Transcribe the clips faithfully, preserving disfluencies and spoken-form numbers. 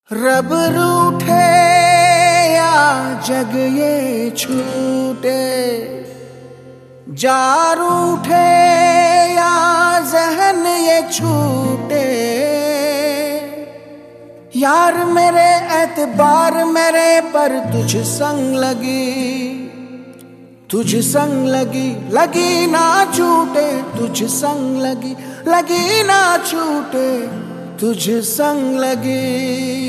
रब रूठे या जग ये छूटे, जा रूठे या जहन ये छूटे, यार मेरे एतबार मेरे पर तुझ संग लगी, तुझ संग लगी लगी ना छूटे, तुझ संग लगी लगी ना छूटे, तुझ संग लगी।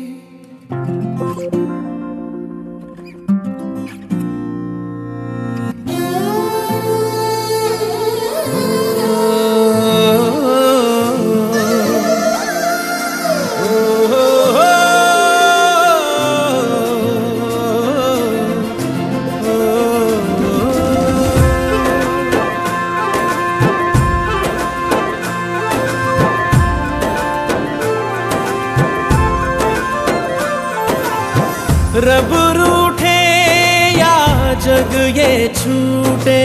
रब रूठे या जग ये छूटे,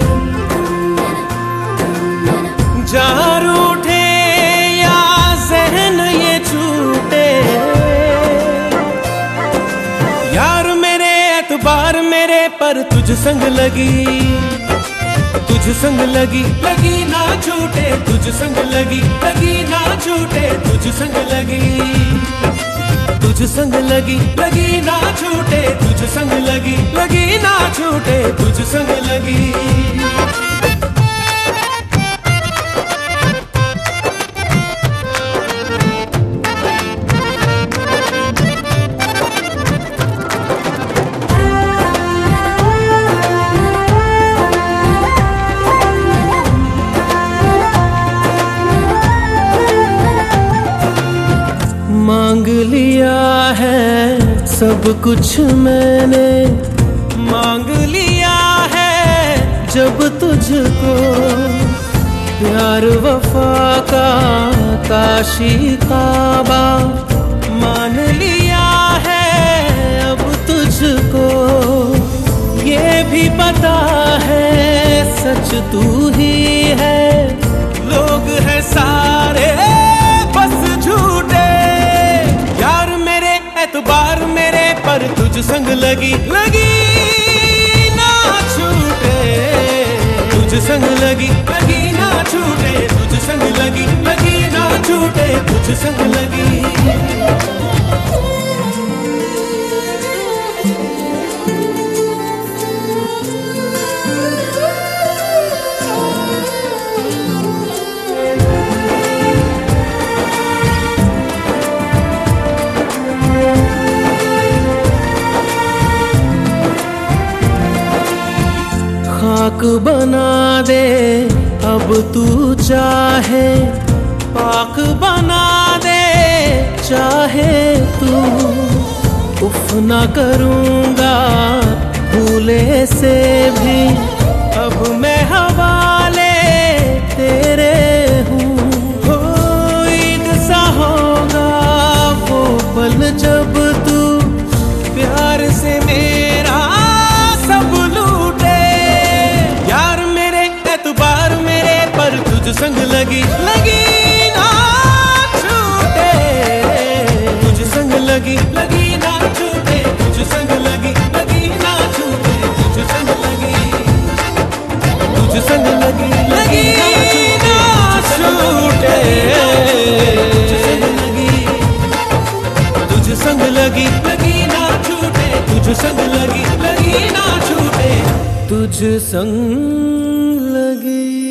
जा रूठे या जहन ये छूटे, यार मेरे एतबार मेरे पर तुझ संग लगी, तुझ संग लगी लगी ना छूटे, तुझ संग लगी लगी ना छूटे, तुझ संग लगी, तुझ संग लगी लगी ना छूटे, तुझ संग लगी लगी ना छूटे, तुझ संग लगी। मांग लिया है सब कुछ मैंने, मांग लिया है जब तुझको, प्यार वफा का काशी काबा मान लिया है अब तुझको, ये भी पता है सच तू ही है, लोग हैं सारे बस झूठे, एतबार मेरे पर तुझ संग लगी लगी ना छूटे, तुझ संग लगी लगी ना छूटे, तुझ संग लगी लगी ना छूटे, तुझ संग लगी। खाक बना दे अब तू चाहे, पाक बना दे चाहे तू, उफ ना करूँगा भूले से भी, अब मैं हवाले तेरे हूँ, हो ईद सा होगा वो पल जब तू प्यार से मेरा सब लूटे, तुझ संग लगी लगी ना छूटे, तुझ संग लगी लगी ना छूटे, तुझ संग लगी लगी ना छूटे, तुझ संग लगी, तुझ संग लगी लगी ना छूटे, तुझ संग लगी, तुझ संग लगी लगी ना छूटे, तुझ संग लगी लगी ना छूटे, तुझ संग लगी।